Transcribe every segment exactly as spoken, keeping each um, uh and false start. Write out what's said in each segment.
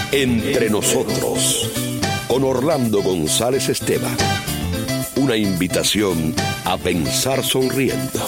Entre nosotros, con Orlando González Esteban. Una invitación a pensar sonriendo.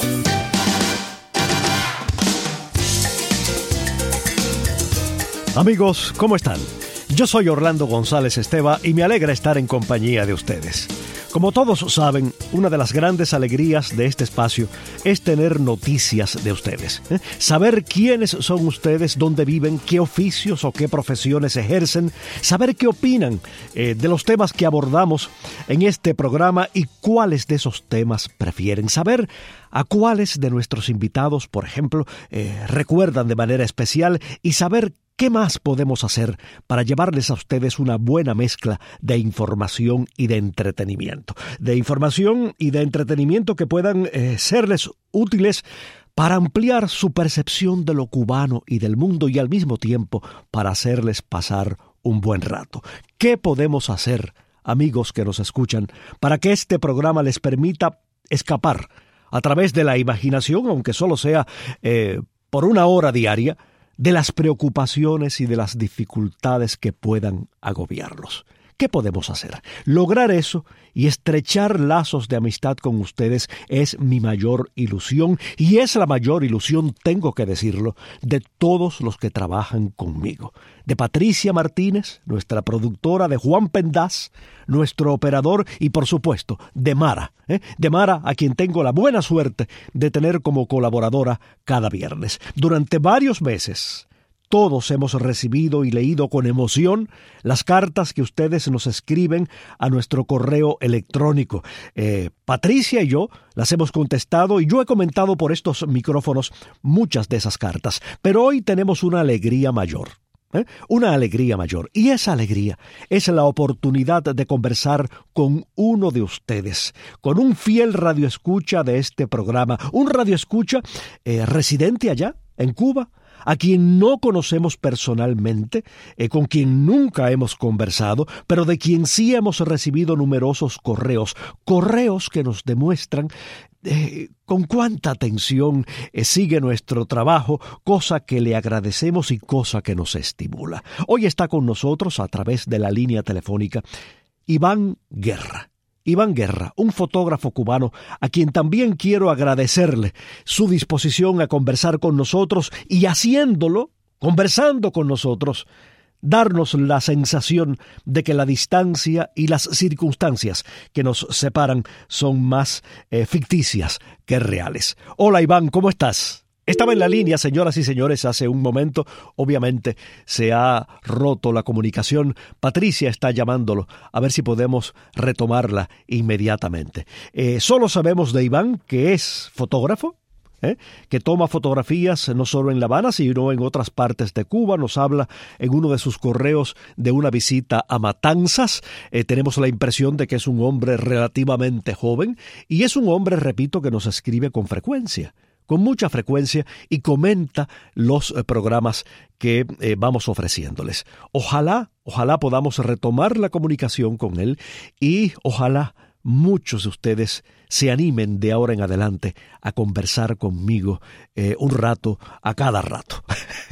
Amigos, ¿cómo están? Yo soy Orlando González Esteban y me alegra estar en compañía de ustedes. Como todos saben, una de las grandes alegrías de este espacio es tener noticias de ustedes. ¿eh? Saber quiénes son ustedes, dónde viven, qué oficios o qué profesiones ejercen, saber qué opinan eh, de los temas que abordamos en este programa y cuáles de esos temas prefieren. Saber a cuáles de nuestros invitados, por ejemplo, eh, recuerdan de manera especial y saber ¿qué más podemos hacer para llevarles a ustedes una buena mezcla de información y de entretenimiento? De información y de entretenimiento que puedan eh, serles útiles para ampliar su percepción de lo cubano y del mundo y al mismo tiempo para hacerles pasar un buen rato. ¿Qué podemos hacer, amigos que nos escuchan, para que este programa les permita escapar a través de la imaginación, aunque solo sea eh, por una hora diaria, de las preocupaciones y de las dificultades que puedan agobiarlos? ¿Qué podemos hacer? Lograr eso y estrechar lazos de amistad con ustedes es mi mayor ilusión y es la mayor ilusión, tengo que decirlo, de todos los que trabajan conmigo. De Patricia Martínez, nuestra productora, de Juan Pendaz, nuestro operador y por supuesto de Mara, ¿eh? de Mara a quien tengo la buena suerte de tener como colaboradora cada viernes. Durante varios meses todos hemos recibido y leído con emoción las cartas que ustedes nos escriben a nuestro correo electrónico. Eh, Patricia y yo las hemos contestado y yo he comentado por estos micrófonos muchas de esas cartas. Pero hoy tenemos una alegría mayor. ¿Eh? Una alegría mayor. Y esa alegría es la oportunidad de conversar con uno de ustedes, con un fiel radioescucha de este programa, un radioescucha eh, residente allá en Cuba, a quien no conocemos personalmente, eh, con quien nunca hemos conversado, pero de quien sí hemos recibido numerosos correos, correos que nos demuestran Eh, con cuánta atención eh, sigue nuestro trabajo, cosa que le agradecemos y cosa que nos estimula. Hoy está con nosotros a través de la línea telefónica Iván Guerra. Iván Guerra, un fotógrafo cubano a quien también quiero agradecerle su disposición a conversar con nosotros y haciéndolo, conversando con nosotros, darnos la sensación de que la distancia y las circunstancias que nos separan son más eh, ficticias que reales. Hola Iván, ¿cómo estás? Estaba en la línea, señoras y señores, hace un momento. Obviamente se ha roto la comunicación. Patricia está llamándolo a ver si podemos retomarla inmediatamente. Eh, solo sabemos de Iván que es fotógrafo, ¿Eh? que toma fotografías no solo en La Habana, sino en otras partes de Cuba. Nos habla en uno de sus correos de una visita a Matanzas. Eh, tenemos la impresión de que es un hombre relativamente joven y es un hombre, repito, que nos escribe con frecuencia, con mucha frecuencia y comenta los eh, programas que eh, vamos ofreciéndoles. Ojalá, ojalá podamos retomar la comunicación con él y ojalá muchos de ustedes se animen de ahora en adelante a conversar conmigo eh, un rato a cada rato.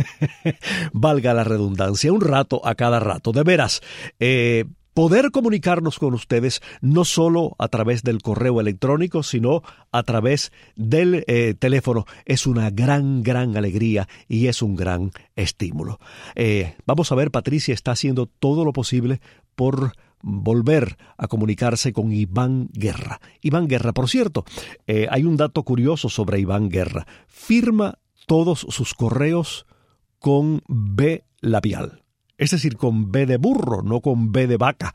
Valga la redundancia, un rato a cada rato. De veras, eh, poder comunicarnos con ustedes no solo a través del correo electrónico, sino a través del eh, teléfono es una gran, gran alegría y es un gran estímulo. Eh, vamos a ver, Patricia está haciendo todo lo posible por volver a comunicarse con Iván Guerra. Iván Guerra, por cierto, eh, hay un dato curioso sobre Iván Guerra. Firma todos sus correos con B labial. Es decir, con B de burro, no con B de vaca.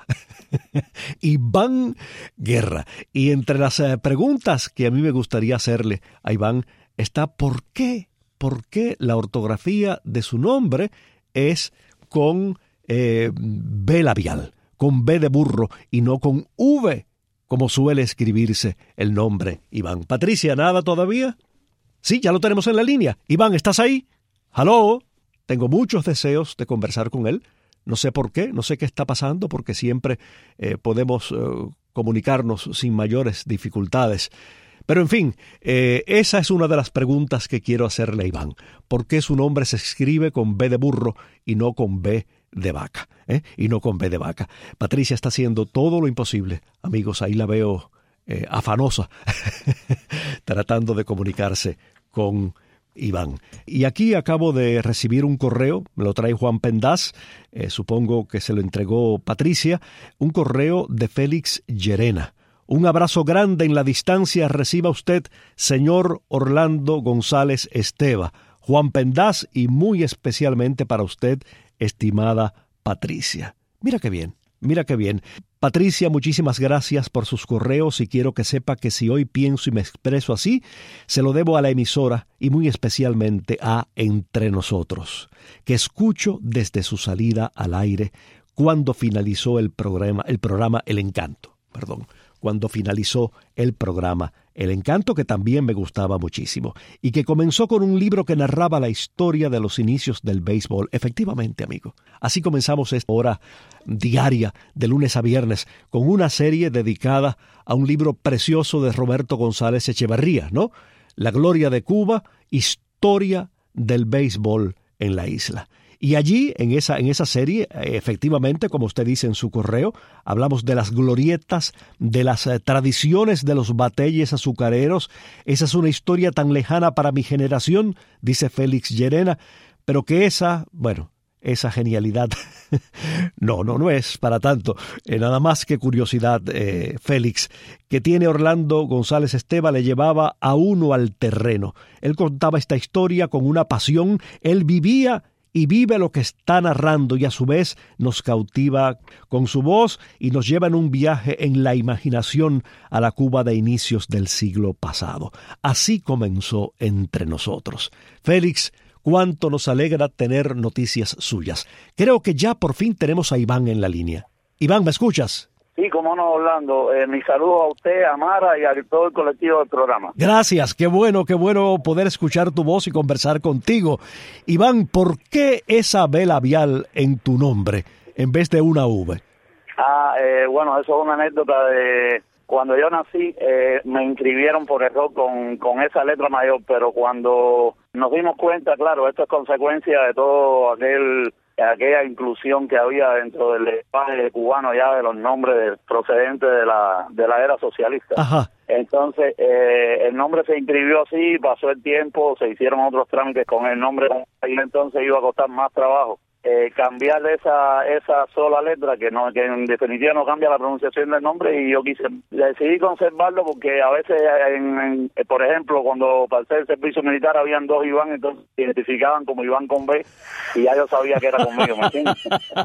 Iván Guerra. Y entre las eh, preguntas que a mí me gustaría hacerle a Iván está ¿por qué? ¿Por qué la ortografía de su nombre es con eh, B labial? Con B de burro y no con V, como suele escribirse el nombre Iván. Patricia, ¿nada todavía? Sí, ya lo tenemos en la línea. Iván, ¿estás ahí? ¡Aló! Tengo muchos deseos de conversar con él. No sé por qué, no sé qué está pasando, porque siempre eh, podemos eh, comunicarnos sin mayores dificultades. Pero en fin, eh, esa es una de las preguntas que quiero hacerle a Iván. ¿Por qué su nombre se escribe con B de burro y no con B de vaca, ¿eh? y no con B de vaca. Patricia está haciendo todo lo imposible. Amigos, ahí la veo eh, afanosa, tratando de comunicarse con Iván. Y aquí acabo de recibir un correo, me lo trae Juan Pendaz, eh, supongo que se lo entregó Patricia, un correo de Félix Llerena. Un abrazo grande en la distancia reciba usted, señor Orlando González Esteva, Juan Pendaz y muy especialmente para usted, estimada Patricia. Mira qué bien, mira qué bien. Patricia, muchísimas gracias por sus correos y quiero que sepa que si hoy pienso y me expreso así, se lo debo a la emisora y muy especialmente a Entre Nosotros, que escucho desde su salida al aire cuando finalizó el programa, el programa El Encanto, perdón, cuando finalizó el programa El Encanto, que también me gustaba muchísimo, y que comenzó con un libro que narraba la historia de los inicios del béisbol. Efectivamente, amigo, así comenzamos esta hora diaria de lunes a viernes con una serie dedicada a un libro precioso de Roberto González Echeverría, ¿no? La gloria de Cuba, historia del béisbol en la isla. Y allí, en esa, en esa serie, efectivamente, como usted dice en su correo, hablamos de las glorietas, de las eh, tradiciones de los bateyes azucareros. Esa es una historia tan lejana para mi generación, dice Félix Llerena, pero que esa, bueno, esa genialidad, no, no, no es para tanto. Eh, nada más que curiosidad, eh, Félix, que tiene Orlando González Esteva, le llevaba a uno al terreno. Él contaba esta historia con una pasión, él vivía y vive lo que está narrando y a su vez nos cautiva con su voz y nos lleva en un viaje en la imaginación a la Cuba de inicios del siglo pasado. Así comenzó Entre Nosotros. Félix, cuánto nos alegra tener noticias suyas. Creo que ya por fin tenemos a Iván en la línea. Iván, ¿me escuchas? Sí, como no, Orlando. Eh, mi saludo a usted, a Mara y a todo el colectivo del programa. Gracias, qué bueno, qué bueno poder escuchar tu voz y conversar contigo. Iván, ¿por qué esa B labial en tu nombre en vez de una V? Ah, eh, bueno, eso es una anécdota de cuando yo nací, eh, me inscribieron por error con, con esa letra mayor, pero cuando nos dimos cuenta, claro, esto es consecuencia de todo aquel... aquella inclusión que había dentro del lenguaje cubano ya de los nombres procedentes de la de la era socialista. Ajá. Entonces, eh, el nombre se inscribió así, pasó el tiempo, se hicieron otros trámites con el nombre y entonces iba a costar más trabajo eh, cambiar esa esa sola letra que no que en definitiva no cambia la pronunciación del nombre y yo quise decidí conservarlo porque a veces en, en, por ejemplo cuando pasé el servicio militar habían dos Iván, entonces se identificaban como Iván con B y ya yo sabía que era conmigo, ¿me entiendes?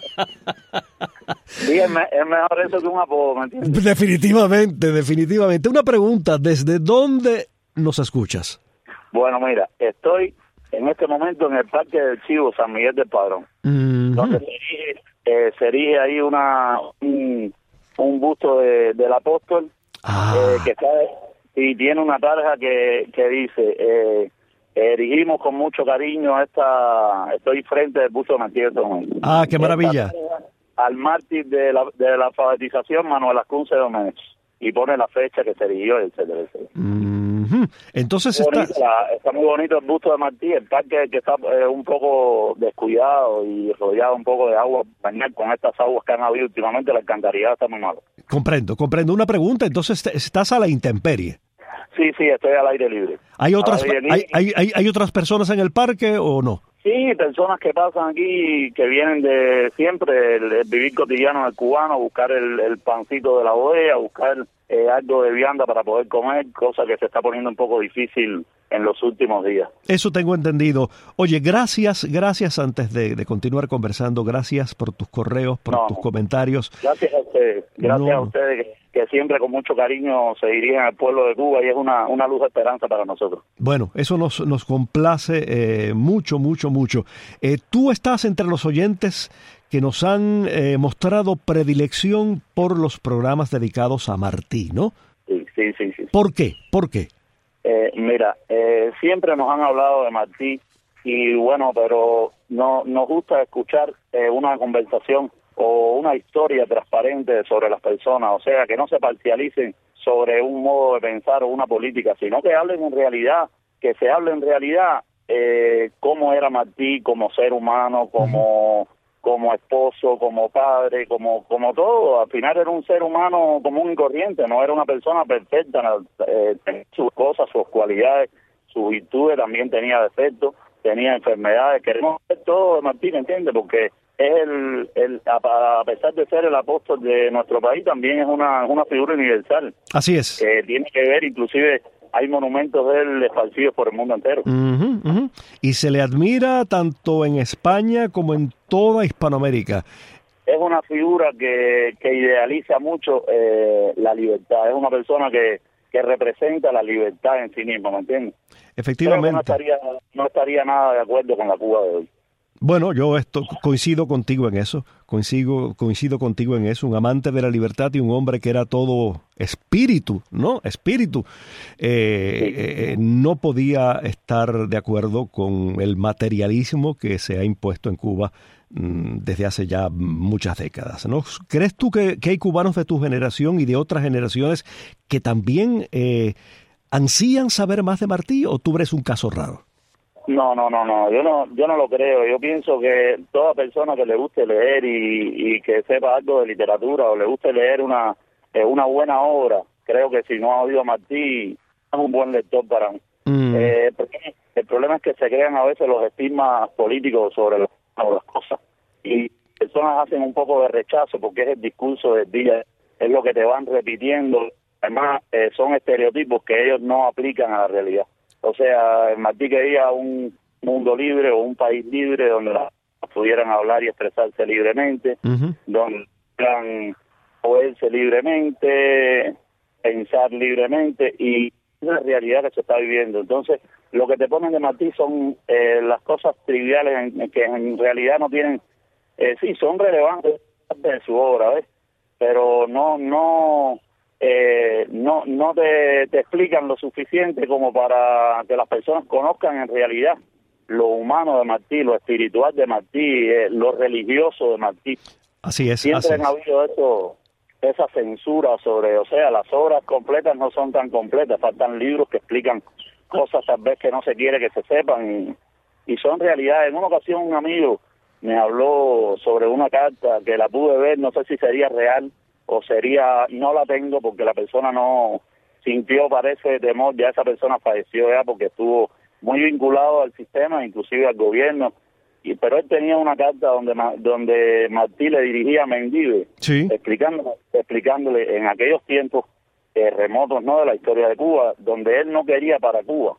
Sí, es, me, es mejor eso que un apodo, ¿me entiendes? Definitivamente, definitivamente. Una pregunta, ¿desde dónde nos escuchas? Bueno, mira, estoy en este momento en el Parque del Chivo, San Miguel del Padrón, mm-hmm. donde se erige, eh, se erige ahí una un, un busto de, del apóstol ah. eh, que está y tiene una tarja que, que dice eh, erigimos con mucho cariño esta estoy frente del busto de Martínez Doménez. Ah, qué maravilla. Al mártir de la, de la alfabetización, Manuel Ascunce Doménez, y pone la fecha que se erigió, etcétera, etcétera. Mm-hmm. Entonces está... está... La, está muy bonito el busto de Martí, el parque que está eh, un poco descuidado y rodeado un poco de agua, bañar con estas aguas que han habido últimamente, la alcantarillado está muy malo. Comprendo, comprendo. Una pregunta, entonces estás a la intemperie. Sí, sí, estoy al aire libre. ¿Hay otras, aire libre. ¿hay, hay, hay, ¿Hay otras personas en el parque o no? Sí, personas que pasan aquí, que vienen de siempre, el, el vivir cotidiano del cubano, buscar el, el pancito de la bodega, buscar eh, algo de vianda para poder comer, cosa que se está poniendo un poco difícil en los últimos días. Eso tengo entendido. Oye, gracias, gracias antes de, de continuar conversando, gracias por tus correos, por no, tus comentarios. Gracias a ustedes, gracias no. a ustedes que, que siempre con mucho cariño se dirigen al pueblo de Cuba y es una, una luz de esperanza para nosotros. Bueno, eso nos, nos complace eh, mucho, mucho, mucho. Eh, tú estás entre los oyentes que nos han eh, mostrado predilección por los programas dedicados a Martí, ¿no? Sí, sí, sí. sí. ¿Por qué? ¿Por qué? Eh, mira, eh, siempre nos han hablado de Martí y bueno, pero no nos gusta escuchar eh, una conversación o una historia transparente sobre las personas, o sea, que no se parcialicen sobre un modo de pensar o una política, sino que hablen en realidad, que se hable en realidad eh, cómo era Martí como ser humano, como... Uh-huh. como esposo, como padre, como como todo. Al final era un ser humano común y corriente, no era una persona perfecta, eh, tenía sus cosas, sus cualidades, sus virtudes, también tenía defectos, tenía enfermedades. Queremos ver todo de Martí, ¿entiendes? Porque es el, el a, a pesar de ser el apóstol de nuestro país, también es una, una figura universal. Así es. Que tiene que ver, inclusive hay monumentos de él esparcidos por el mundo entero. Uh-huh, uh-huh. Y se le admira tanto en España como en toda Hispanoamérica. Es una figura que, que idealiza mucho eh, la libertad. Es una persona que, que representa la libertad en sí misma, ¿me entiendes? Efectivamente. No estaría, no estaría nada de acuerdo con la Cuba de hoy. Bueno, yo esto, coincido contigo en eso, coincido, coincido contigo en eso, un amante de la libertad y un hombre que era todo espíritu, ¿no? Espíritu. Eh, sí. eh, no podía estar de acuerdo con el materialismo que se ha impuesto en Cuba mmm, desde hace ya muchas décadas, ¿no? ¿Crees tú que, que hay cubanos de tu generación y de otras generaciones que también eh, ansían saber más de Martí, o tú eres un caso raro? No, no, no, no, yo no, yo no lo creo. Yo pienso que toda persona que le guste leer y, y que sepa algo de literatura o le guste leer una eh, una buena obra, creo que si no ha oído a Martí, es un buen lector para mí. Mm. Eh, el problema es que se crean a veces los estigmas políticos sobre las, las cosas y personas hacen un poco de rechazo porque es el discurso del día, es lo que te van repitiendo. Además, eh, son estereotipos que ellos no aplican a la realidad. O sea, Martí quería un mundo libre o un país libre donde las pudieran hablar y expresarse libremente, uh-huh. donde pudieran moverse libremente, pensar libremente, y es la realidad que se está viviendo. Entonces, lo que te ponen de Martí son eh, las cosas triviales en, en que en realidad no tienen, eh, sí, son relevantes de su obra, ¿ves? Pero no, no... Eh, no no te, te explican lo suficiente como para que las personas conozcan en realidad lo humano de Martí, lo espiritual de Martí, eh, lo religioso de Martí. Así es. Siempre así ha habido eso, esa censura sobre, o sea, las obras completas no son tan completas, faltan libros que explican cosas tal vez que no se quiere que se sepan y, y son realidades. En una ocasión un amigo me habló sobre una carta que la pude ver, no sé si sería real o sería, no la tengo porque la persona no sintió, parece, temor, ya esa persona falleció ya porque estuvo muy vinculado al sistema, inclusive al gobierno, y pero él tenía una carta donde donde Martí le dirigía a Mendive, sí. explicando, explicándole en aquellos tiempos eh, remotos, no de la historia de Cuba, donde él no quería para Cuba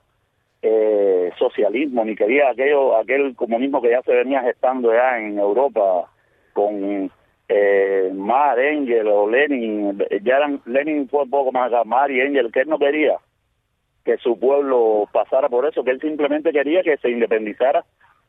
eh, socialismo, ni quería aquello aquel comunismo que ya se venía gestando ya en Europa con Eh, Marx, Engels o Lenin. Ya eran, Lenin fue un poco más Marx y Engels, que él no quería que su pueblo pasara por eso, que él simplemente quería que se independizara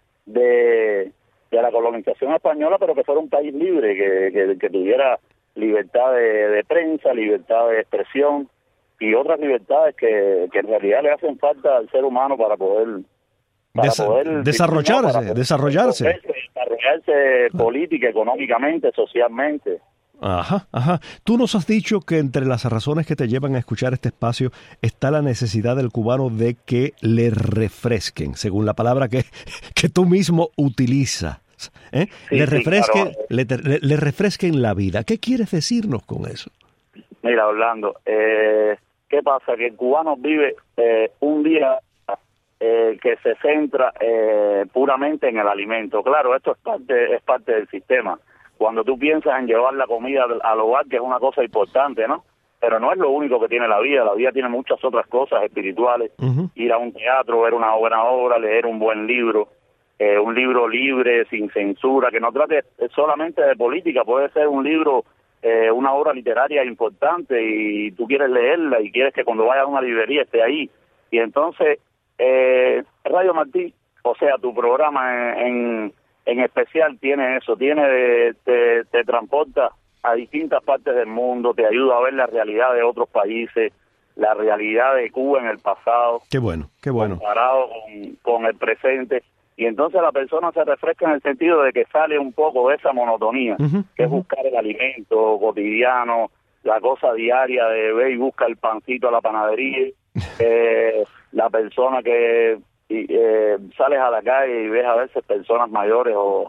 de, de la colonización española, pero que fuera un país libre, que, que, que tuviera libertad de, de prensa, libertad de expresión y otras libertades que, que en realidad le hacen falta al ser humano para poder para Desa- poder desarrollarse, para poder desarrollarse. desarrollarse política, económicamente, socialmente. Ajá, ajá. Tú nos has dicho que entre las razones que te llevan a escuchar este espacio está la necesidad del cubano de que le refresquen, según la palabra que, que tú mismo utilizas. ¿eh? Sí, le, sí, refresquen, claro. le, le, le refresquen la vida. ¿Qué quieres decirnos con eso? Mira, Orlando, eh, ¿qué pasa? Que el cubano vive eh, un día Eh, que se centra eh, puramente en el alimento. Claro, esto es parte es parte del sistema. Cuando tú piensas en llevar la comida al, al hogar, que es una cosa importante, ¿no? Pero no es lo único que tiene la vida. La vida tiene muchas otras cosas espirituales. Uh-huh. Ir a un teatro, ver una buena obra, leer un buen libro, eh, un libro libre, sin censura, que no trate solamente de política. Puede ser un libro, eh, una obra literaria importante y tú quieres leerla y quieres que cuando vayas a una librería esté ahí. Y entonces Eh, Radio Martí, o sea, tu programa en, en, en especial tiene eso, tiene de, te, te transporta a distintas partes del mundo, te ayuda a ver la realidad de otros países, la realidad de Cuba en el pasado. Qué bueno, qué bueno. Comparado con, con el presente. Y entonces la persona se refresca en el sentido de que sale un poco de esa monotonía, uh-huh, que uh-huh. es buscar el alimento cotidiano, la cosa diaria de ver y busca el pancito a la panadería. eh, la persona que y, eh, sales a la calle y ves a veces personas mayores o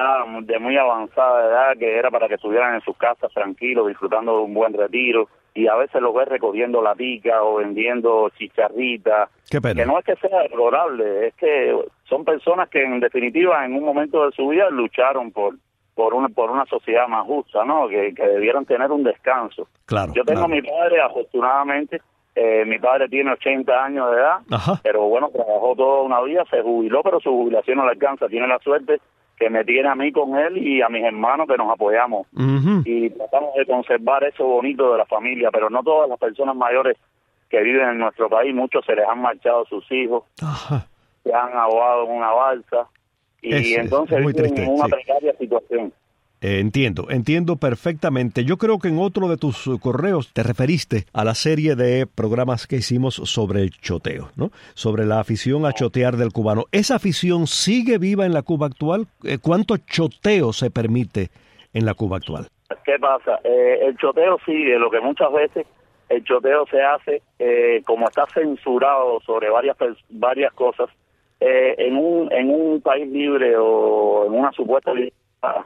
de muy avanzada edad, que era para que estuvieran en sus casas tranquilos, disfrutando de un buen retiro, y a veces los ves recogiendo latica o vendiendo chicharritas. Qué pena. Que no es que sea deplorable, es que son personas que en definitiva en un momento de su vida lucharon por por una por una sociedad más justa, ¿no? Que, que debieran tener un descanso. Claro. Yo tengo claro. a mi padre, afortunadamente, eh, mi padre tiene ochenta años de edad, Ajá. pero bueno, trabajó toda una vida, se jubiló, pero su jubilación no le alcanza. Tiene la suerte que me tiene a mí con él y a mis hermanos, que nos apoyamos. Uh-huh. Y tratamos de conservar eso bonito de la familia, pero no todas las personas mayores que viven en nuestro país, muchos se les han marchado sus hijos, Ajá. se han ahogado en una balsa, y Es- entonces es muy viven triste, en una sí. precaria situación. Eh, entiendo, entiendo perfectamente. Yo creo que en otro de tus uh, correos te referiste a la serie de programas que hicimos sobre el choteo, ¿no? Sobre la afición a chotear del cubano. ¿Esa afición sigue viva en la Cuba actual? Eh, ¿Cuánto choteo se permite en la Cuba actual? ¿Qué pasa? Eh, el choteo sigue, lo que muchas veces el choteo se hace, eh, como está censurado sobre varias pers- varias cosas, eh, en un en un país libre o en una supuesta libertad.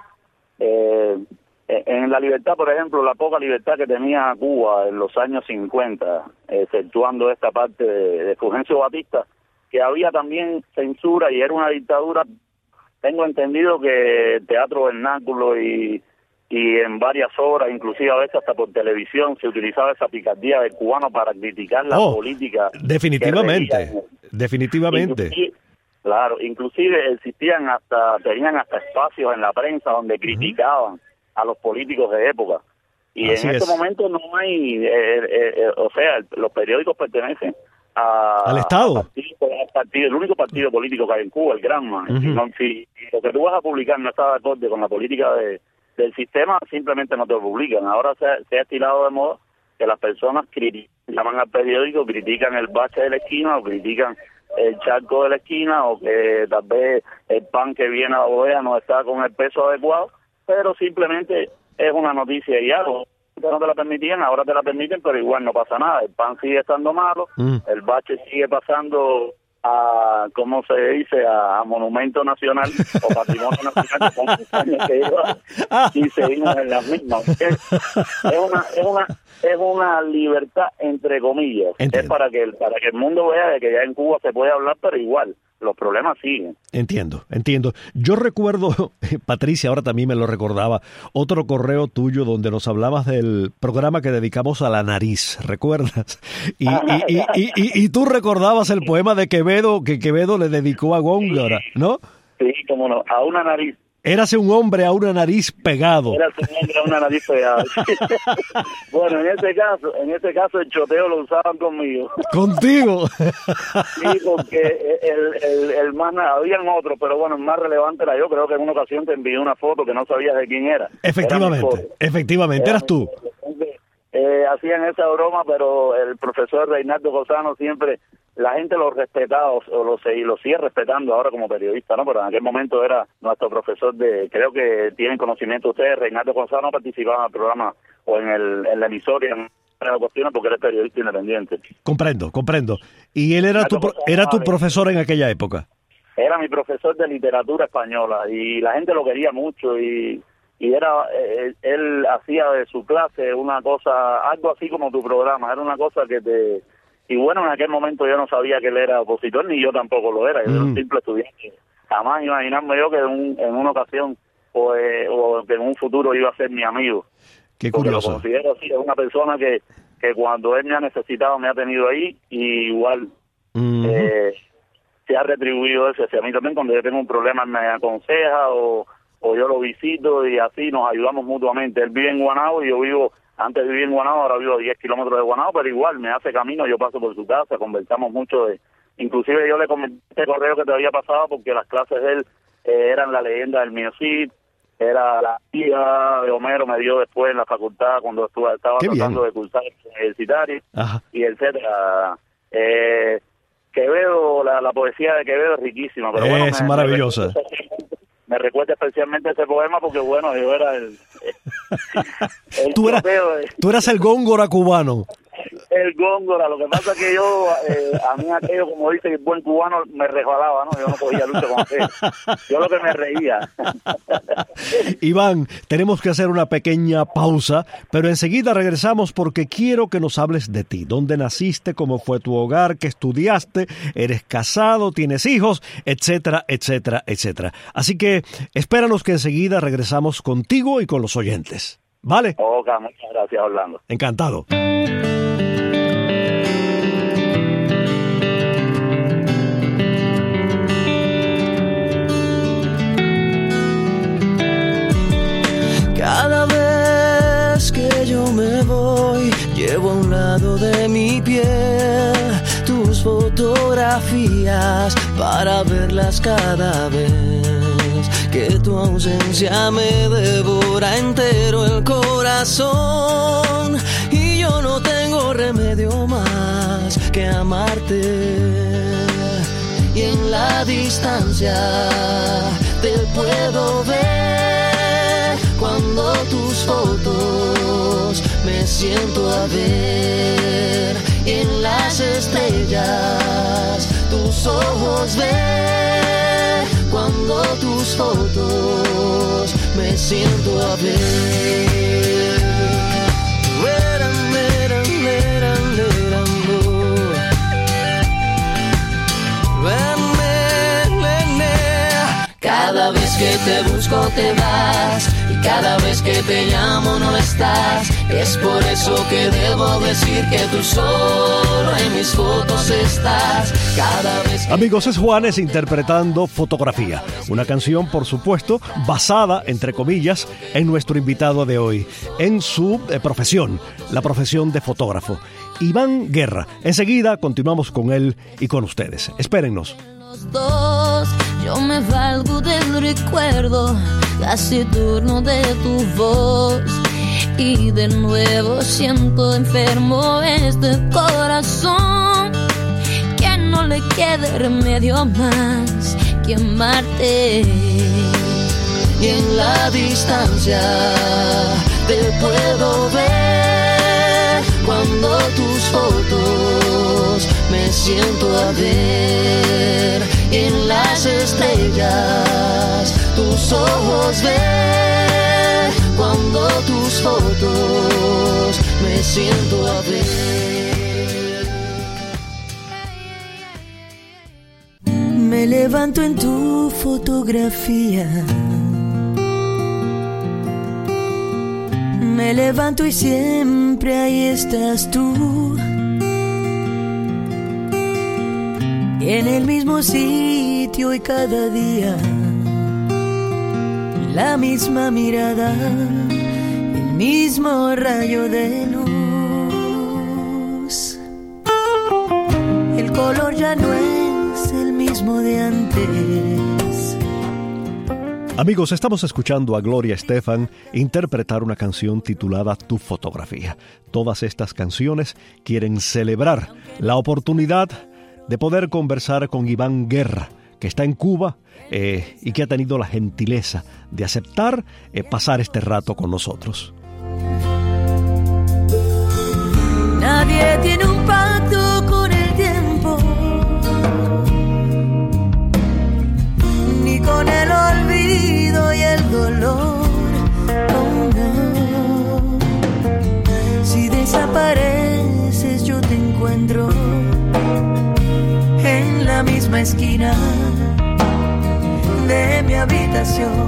Eh, en la libertad, por ejemplo, la poca libertad que tenía Cuba en los años cincuenta, exceptuando esta parte de, de Fulgencio Batista, que había también censura y era una dictadura. Tengo entendido que teatro vernáculo y, y en varias obras, inclusive a veces hasta por televisión, se utilizaba esa picardía del cubano para criticar la Oh, política. definitivamente, que regía. definitivamente. Inclusive, Claro, inclusive existían hasta, tenían hasta espacios en la prensa donde criticaban uh-huh. a los políticos de época. Y Así en es. este momento no hay, eh, eh, eh, o sea, el, los periódicos pertenecen a, al Estado. A partido, al partido, el único partido político que hay en Cuba, el Granma. Uh-huh. Si, no, si lo que tú vas a publicar no está de acuerdo con la política de, del sistema, simplemente no te lo publican. Ahora se, se ha estirado de moda que las personas critican, llaman al periódico, critican el bache de la esquina o critican el charco de la esquina, o que tal vez el pan que viene a la bodega no está con el peso adecuado, pero simplemente es una noticia y algo. No te la permitían, ahora te la permiten, pero igual no pasa nada. El pan sigue estando malo, mm. el bache sigue pasando a, ¿cómo se dice?, a, a Monumento Nacional o Patrimonio Nacional, que son años que lleva, y seguimos en las mismas. Es, es una es una es una libertad entre comillas. Entiendo. Es para que el, para que el mundo vea de que ya en Cuba se puede hablar, pero igual los problemas siguen. Entiendo, entiendo. Yo recuerdo, Patricia, ahora también me lo recordaba, otro correo tuyo donde nos hablabas del programa que dedicamos a la nariz, ¿recuerdas? Y, y, y, y, y, y tú recordabas el poema de Quevedo que Quevedo le dedicó a Góngora, ¿no? Sí, cómo no, a una nariz. Érase un hombre a una nariz pegado. Érase un hombre a una nariz pegada. Bueno, en ese caso, en ese caso el choteo lo usaban conmigo. ¿Contigo? Sí, porque el, el, el más, habían otros, pero bueno, el más relevante era yo. Creo que en una ocasión te envié una foto que no sabías de quién era. Efectivamente, era efectivamente, era eras tú. Entonces, eh, hacían esa broma, pero el profesor Reinaldo Cosano siempre, la gente lo respetaba o lo, y lo sigue respetando ahora como periodista, ¿no? Pero en aquel momento era nuestro profesor de, creo que tienen conocimiento ustedes, Reinaldo Cosano participaba en el programa o en, el, en la emisora en la cuestión porque era periodista independiente. Comprendo, comprendo. ¿Y él era tu, era tu profesor en aquella época? Era mi profesor de literatura española y la gente lo quería mucho y... y era él, él hacía de su clase una cosa, algo así como tu programa, era una cosa que te... Y bueno, en aquel momento yo no sabía que él era opositor, ni yo tampoco lo era, yo mm. era un simple estudiante. Jamás imaginarme yo que en, un, en una ocasión o, eh, o que en un futuro iba a ser mi amigo. Qué curioso. Porque lo considero así, es una persona que, que cuando él me ha necesitado me ha tenido ahí, y igual mm-hmm. eh, se ha retribuido eso hacia mí también. Cuando yo tengo un problema me aconseja o... o yo lo visito y así nos ayudamos mutuamente. Él vive en Guanabo y yo vivo, antes vivía en Guanabo, ahora vivo a diez kilómetros de Guanabo, pero igual me hace camino, yo paso por su casa, conversamos mucho de... Inclusive yo le comenté este correo que te había pasado porque las clases de él eh, eran la leyenda del Miocid, era la tía de Homero, me dio después en la facultad cuando estuve, estaba Qué tratando bien. de cursar universitario, Ajá. y etcétera. Eh, Quevedo, la, la poesía de Quevedo es riquísima, pero es bueno, me, maravillosa. Me, me recuerda especialmente ese poema porque, bueno, yo era el... el tú, eras, de, tú eras el Góngora cubano. el Góngora. Lo que pasa es que yo, eh, a mí aquello, como dice el buen cubano, me resbalaba, ¿no? Yo no cogía lucha con aquello. Yo lo que me reía. Iván, tenemos que hacer una pequeña pausa, pero enseguida regresamos porque quiero que nos hables de ti. ¿Dónde naciste? ¿Cómo fue tu hogar? ¿Qué estudiaste? ¿Eres casado? ¿Tienes hijos? Etcétera, etcétera, etcétera. Así que espéranos que enseguida regresamos contigo y con los oyentes. ¿Vale? Ok, muchas gracias, Orlando. Encantado. Cada vez que yo me voy, llevo a un lado de mi piel tus fotografías para verlas cada vez que tu ausencia me devora entero el corazón y yo no tengo remedio más que amarte. Y en la distancia te puedo ver cuando tus fotos me siento a ver. Y en las estrellas tus ojos ver cuando tus fotos me siento a ver. Cada vez que te busco te vas y cada vez que te llamo no estás. Es por eso que debo decir que tú solo en mis fotos estás. Cada vez que... Amigos, es Juanes interpretando Fotografía, una canción, por supuesto, basada, entre comillas, en nuestro invitado de hoy, en su eh, profesión, la profesión de fotógrafo, Iván Guerra. Enseguida continuamos con él y con ustedes. Espérennos. Dos, yo me valgo del recuerdo taciturno de tu voz y de nuevo siento enfermo este corazón que no le quede remedio más que amarte. Y en la distancia te puedo ver cuando tus fotos me siento a ver. Y en las estrellas tus ojos ver cuando tus fotos me siento a ver. Me levanto en tu fotografía, me levanto y siempre ahí estás tú, en el mismo sitio y cada día, la misma mirada, el mismo rayo de luz. El color ya no es el mismo de antes. Amigos, estamos escuchando a Gloria Estefan interpretar una canción titulada Tu Fotografía. Todas estas canciones quieren celebrar la oportunidad de poder conversar con Iván Guerra, que está en Cuba eh, y que ha tenido la gentileza de aceptar eh, pasar este rato con nosotros. Nadie tiene un pacto con el tiempo, ni con el olvido y el dolor. Oh, no. Si desapareces yo te encuentro en la misma esquina de mi habitación.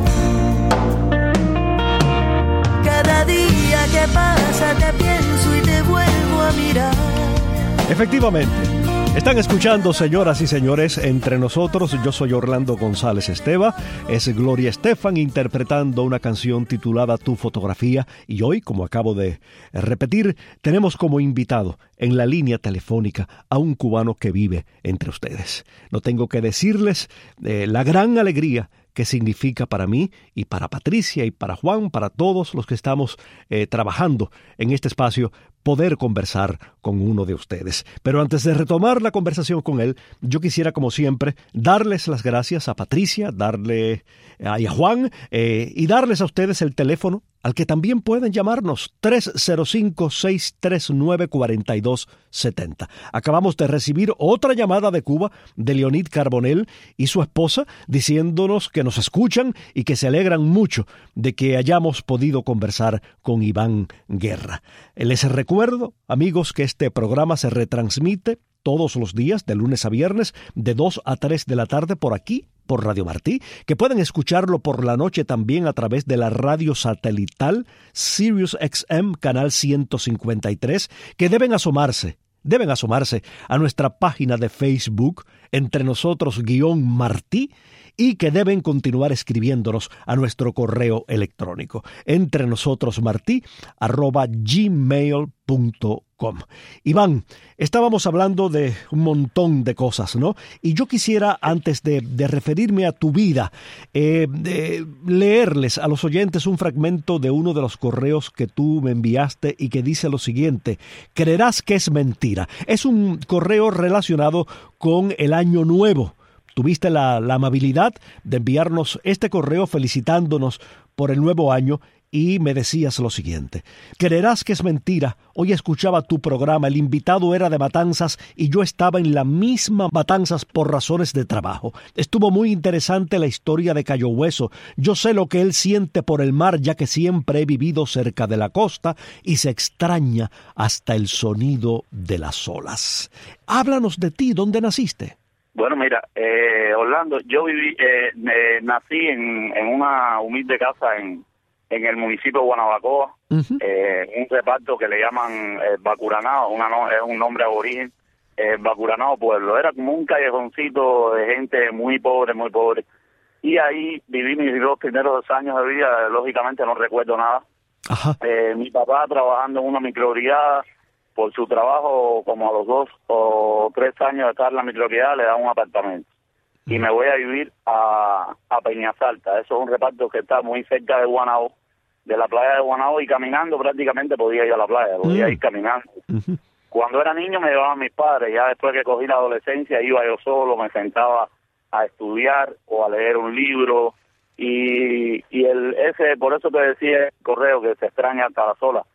Cada día que pasa te pienso y te vuelvo a mirar. Efectivamente, están escuchando, señoras y señores, Entre Nosotros. Yo soy Orlando González Esteva, es Gloria Estefan interpretando una canción titulada Tu Fotografía, y hoy, como acabo de repetir, tenemos como invitado en la línea telefónica a un cubano que vive entre ustedes. No tengo que decirles eh, la gran alegría que significa para mí y para Patricia y para Juan, para todos los que estamos eh, trabajando en este espacio, poder conversar con uno de ustedes. Pero antes de retomar la conversación con él, yo quisiera, como siempre, darles las gracias a Patricia, darle a, y a Juan, eh, y darles a ustedes el teléfono al que también pueden llamarnos tres cero cinco, seis tres nueve, cuatro dos siete cero. Acabamos de recibir otra llamada de Cuba de Leonid Carbonell y su esposa diciéndonos que nos escuchan y que se alegran mucho de que hayamos podido conversar con Iván Guerra. Les recuerdo, amigos, que este programa se retransmite todos los días, de lunes a viernes, de dos a tres de la tarde por aquí, por Radio Martí, que pueden escucharlo por la noche también a través de la radio satelital Sirius X M, canal ciento cincuenta y tres, que deben asomarse, deben asomarse a nuestra página de Facebook, Entre Nosotros guión Martí, y que deben continuar escribiéndonos a nuestro correo electrónico, entrenosotros.martí arroba gmail punto com. Iván, estábamos hablando de un montón de cosas, ¿no? Y yo quisiera, antes de, de referirme a tu vida, eh, de leerles a los oyentes un fragmento de uno de los correos que tú me enviaste y que dice lo siguiente: creerás que es mentira. Es un correo relacionado con el Año Nuevo. Tuviste la, la amabilidad de enviarnos este correo felicitándonos por el nuevo año y me decías lo siguiente: creerás que es mentira, hoy escuchaba tu programa, el invitado era de Matanzas y yo estaba en la misma Matanzas por razones de trabajo. Estuvo muy interesante la historia de Cayo Hueso. Yo sé lo que él siente por el mar, ya que siempre he vivido cerca de la costa y se extraña hasta el sonido de las olas. Háblanos de ti, ¿dónde naciste? Bueno, mira, eh, Orlando, yo viví, eh, eh, nací en, en una humilde casa en, en el municipio de Guanabacoa, uh-huh. eh, un reparto que le llaman eh, Bacuranao, una no, es un nombre aborigen, eh, Bacuranao Pueblo. Era como un callejoncito de gente muy pobre, muy pobre. Y ahí viví mis dos primeros años de vida, lógicamente no recuerdo nada. Ajá. Eh, mi papá trabajando en una microbrigada. Por su trabajo, como a los dos o tres años de estar en la microbrigada, le da un apartamento. Y me voy a vivir a, a Peñasalta. Eso es un reparto que está muy cerca de Guanabo, de la playa de Guanabo, y caminando prácticamente podía ir a la playa, podía mm. ir caminando. Uh-huh. Cuando era niño me llevaban mis padres, ya después que cogí la adolescencia iba yo solo, me sentaba a estudiar o a leer un libro, y, y el ese por eso te decía el correo que se extraña hasta las olas,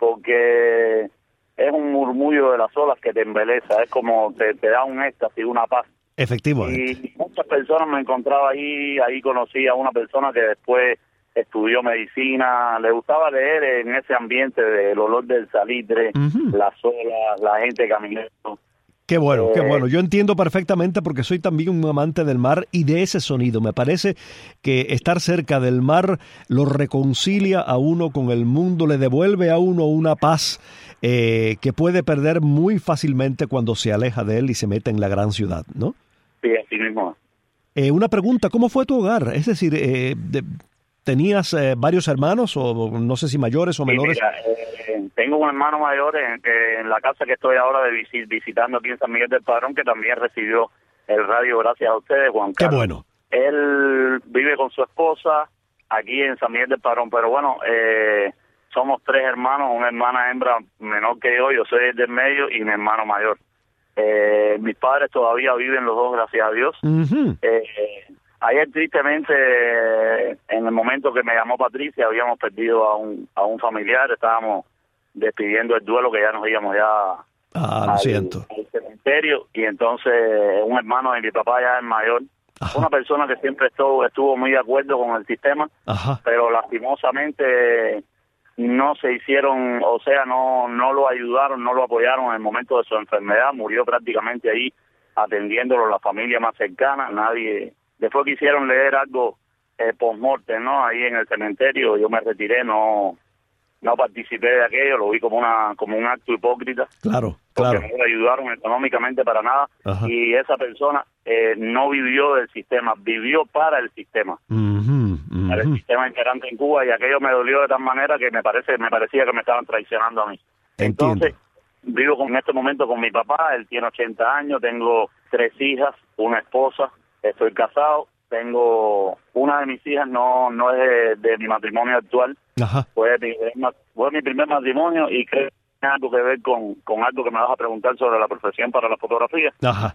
porque es un murmullo de las olas que te embeleza, es como te, te da un éxtasis, una paz. Efectivamente. Y muchas personas me encontraba ahí, ahí conocí a una persona que después estudió medicina, le gustaba leer en ese ambiente del olor del salitre, uh-huh. las olas, la gente caminando. Qué bueno, eh, qué bueno. Yo entiendo perfectamente porque soy también un amante del mar y de ese sonido. Me parece que estar cerca del mar lo reconcilia a uno con el mundo, le devuelve a uno una paz eh, que puede perder muy fácilmente cuando se aleja de él y se mete en la gran ciudad, ¿no? Sí, así mismo. Eh, una pregunta, ¿cómo fue tu hogar? Es decir, eh, de, ¿tenías eh, varios hermanos o no sé si mayores o menores? Sí, mira, eh, tengo un hermano mayor en, en la casa que estoy ahora de visit, visitando aquí en San Miguel del Padrón, que también recibió el radio gracias a ustedes, Juan Carlos. Qué bueno. Él vive con su esposa aquí en San Miguel del Padrón, pero bueno, eh, somos tres hermanos, una hermana hembra menor que yo, yo soy el del medio y mi hermano mayor. Eh, mis padres todavía viven los dos, gracias a Dios. Uh-huh. Eh, ayer tristemente, en el momento que me llamó Patricia, habíamos perdido a un a un familiar, estábamos despidiendo el duelo, que ya nos íbamos ya ah, lo al, siento. al cementerio, y entonces un hermano de mi papá ya es mayor, Ajá. una persona que siempre estuvo, estuvo muy de acuerdo con el sistema, Ajá. pero lastimosamente no se hicieron, o sea, no no lo ayudaron, no lo apoyaron en el momento de su enfermedad, murió prácticamente ahí atendiéndolo la familia más cercana, nadie, después quisieron leer algo eh, post-mortem, ¿no? Ahí en el cementerio, yo me retiré, no no participé de aquello, lo vi como una como un acto hipócrita. Claro, porque claro. no le ayudaron económicamente para nada. Ajá. Y esa persona eh, no vivió del sistema, vivió para el sistema. Uh-huh, uh-huh. Para el sistema integrante en Cuba, y aquello me dolió de tal manera que me parece me parecía que me estaban traicionando a mí. Entiendo. Entonces, vivo con, en este momento con mi papá, él tiene ochenta años, tengo tres hijas, una esposa, estoy casado. Tengo una de mis hijas, no no es de, de mi matrimonio actual, Ajá. Fue, mi, fue mi primer matrimonio, y creo que tiene algo que ver con, con algo que me vas a preguntar sobre la profesión para la fotografía. Ajá.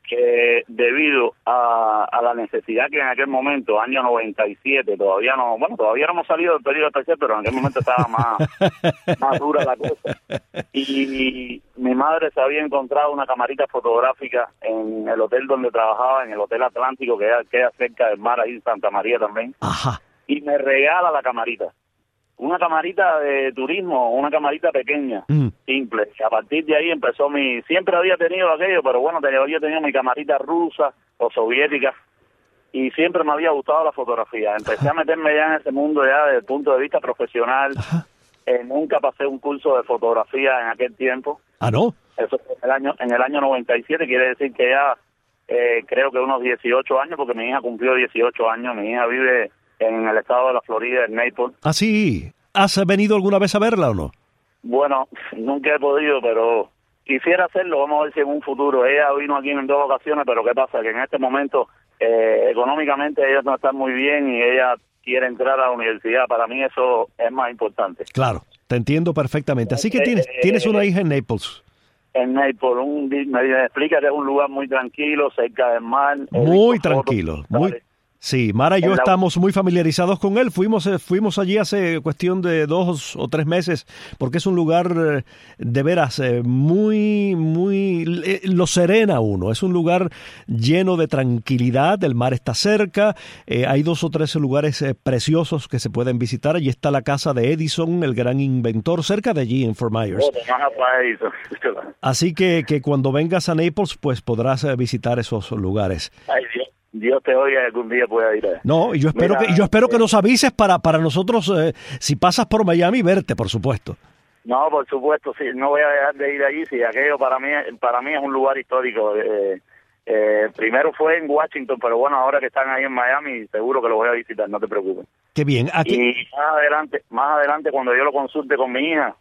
que debido a, a la necesidad que en aquel momento, año noventa y siete, todavía no, bueno, todavía no hemos salido del periodo especial, pero en aquel momento estaba más, más dura la cosa. Y, y mi madre se había encontrado una camarita fotográfica en el hotel donde trabajaba, en el Hotel Atlántico, que queda cerca del mar, ahí en Santa María también. Ajá. Y me regala la camarita. Una camarita de turismo, una camarita pequeña, mm. simple. Y a partir de ahí empezó mi... Siempre había tenido aquello, pero bueno, había tenido mi camarita rusa o soviética y siempre me había gustado la fotografía. Empecé Ajá. a meterme ya en ese mundo ya desde el punto de vista profesional. Eh, nunca pasé un curso de fotografía en aquel tiempo. ¿Ah, no? Eso fue en el año, en el año noventa y siete, quiere decir que ya eh, creo que unos dieciocho años, porque mi hija cumplió dieciocho años. Mi hija vive en el estado de la Florida, en Naples. Ah, sí. ¿Has venido alguna vez a verla o no? Bueno, nunca he podido, pero quisiera hacerlo. Vamos a ver si en un futuro. Ella vino aquí en dos ocasiones, pero ¿qué pasa? Que en este momento, eh, económicamente, ella no está muy bien y ella quiere entrar a la universidad. Para mí eso es más importante. Claro, te entiendo perfectamente. Así que tienes, eh, tienes una hija en Naples. En Naples, un, me explica que es un lugar muy tranquilo, cerca del mar. Muy tranquilo, muy... Sí, Mara y yo la... estamos muy familiarizados con él. Fuimos eh, fuimos allí hace cuestión de dos o tres meses, porque es un lugar eh, de veras eh, muy, muy... Eh, lo serena uno. Es un lugar lleno de tranquilidad, el mar está cerca, eh, hay dos o tres lugares eh, preciosos que se pueden visitar. Allí está la casa de Edison, el gran inventor, cerca de allí en Fort Myers. Así que, que cuando vengas a Naples, pues podrás eh, visitar esos lugares. Ay, Dios. Dios te oiga y algún día pueda ir a... No, y yo espero Mira, que yo espero eh, que nos avises para para nosotros, eh, si pasas por Miami, verte, por supuesto. No, por supuesto, sí, no voy a dejar de ir allí, si aquello para mí para mí es un lugar histórico. Eh, eh, primero fue en Washington, pero bueno, ahora que están ahí en Miami, seguro que lo voy a visitar, no te preocupes. Qué bien. Aquí... Y más adelante, más adelante cuando yo lo consulte con mi hija,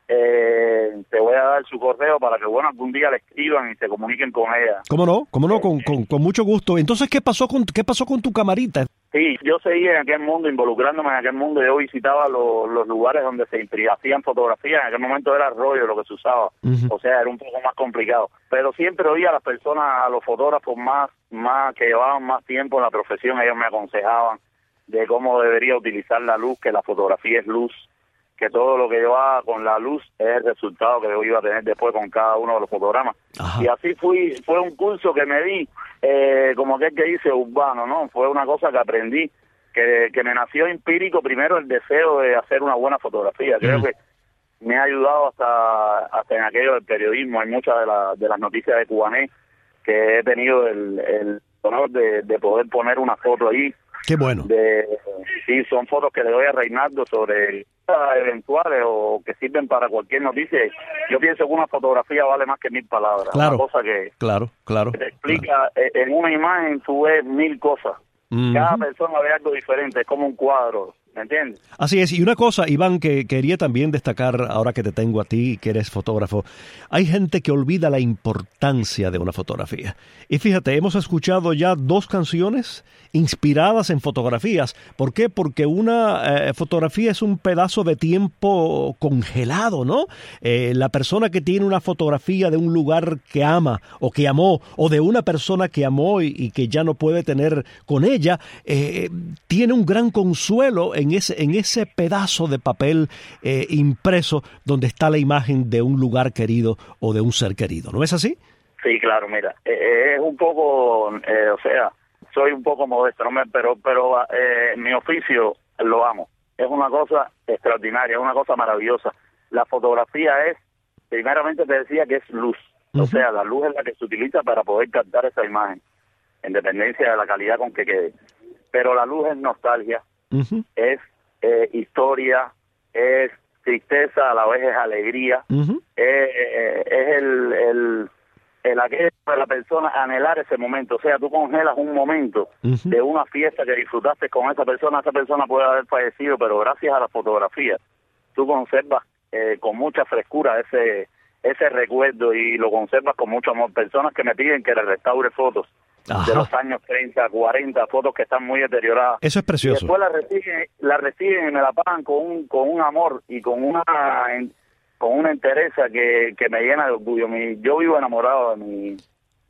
Eh, te voy a dar su correo para que, bueno, algún día le escriban y se comuniquen con ella. ¿Cómo no? ¿Cómo no? Con, con, con mucho gusto. Entonces, ¿qué pasó con qué pasó con tu camarita? Sí, yo seguía en aquel mundo, involucrándome en aquel mundo. Yo visitaba lo, los lugares donde se hacían fotografías. En aquel momento era rollo lo que se usaba. Uh-huh. O sea, era un poco más complicado. Pero siempre oía a las personas, a los fotógrafos más, más que llevaban más tiempo en la profesión. Ellos me aconsejaban de cómo debería utilizar la luz, que la fotografía es luz, que todo lo que yo haga con la luz es el resultado que yo iba a tener después con cada uno de los fotogramas. Ajá. Y así fui, fue un curso que me di, eh, como aquel que dice urbano, ¿no? Fue una cosa que aprendí, que, que me nació empírico primero el deseo de hacer una buena fotografía. Creo uh-huh. que me ha ayudado hasta hasta en aquello del periodismo. Hay muchas de, la, de las noticias de Cubané que he tenido el, el honor de, de poder poner una foto ahí. Qué bueno. De, sí, son fotos que le doy a Reinaldo sobre eventuales o que sirven para cualquier noticia. Yo pienso que una fotografía vale más que mil palabras. Claro, una cosa que, claro, claro. que te explica, claro. En una imagen tú ves mil cosas. Uh-huh. Cada persona ve algo diferente, es como un cuadro, ¿me entiendes? Así es, y una cosa, Iván, que quería también destacar, ahora que te tengo a ti, que eres fotógrafo, hay gente que olvida la importancia de una fotografía. Y fíjate, hemos escuchado ya dos canciones inspiradas en fotografías. ¿Por qué? Porque una eh, fotografía es un pedazo de tiempo congelado, ¿no? Eh, la persona que tiene una fotografía de un lugar que ama o que amó, o de una persona que amó y, y que ya no puede tener con ella, eh, tiene un gran consuelo en ese, en ese pedazo de papel eh, impreso donde está la imagen de un lugar querido o de un ser querido. ¿No es así? Sí, claro, mira, eh, es un poco, eh, o sea, soy un poco modesto, ¿no? pero pero eh, mi oficio lo amo. Es una cosa extraordinaria, es una cosa maravillosa. La fotografía es, primeramente te decía que es luz. Uh-huh. O sea, la luz es la que se utiliza para poder captar esa imagen, en dependencia de la calidad con que quede. Pero la luz es nostalgia, uh-huh. es eh, historia, es tristeza, a la vez es alegría, uh-huh. es, eh, es el... el el aquello de la persona anhelar ese momento. O sea, tú congelas un momento uh-huh. de una fiesta que disfrutaste con esa persona. Esa persona puede haber fallecido, pero gracias a la fotografía tú conservas eh, con mucha frescura ese ese recuerdo y lo conservas con mucho amor. Personas que me piden que les restaure fotos Ajá. de los años treinta, cuarenta, fotos que están muy deterioradas. Eso es precioso. Y después la reciben, la reciben y me la pagan con un, con un amor y con una... En, con una entereza que, que me llena de orgullo. Mi, yo vivo enamorado de mi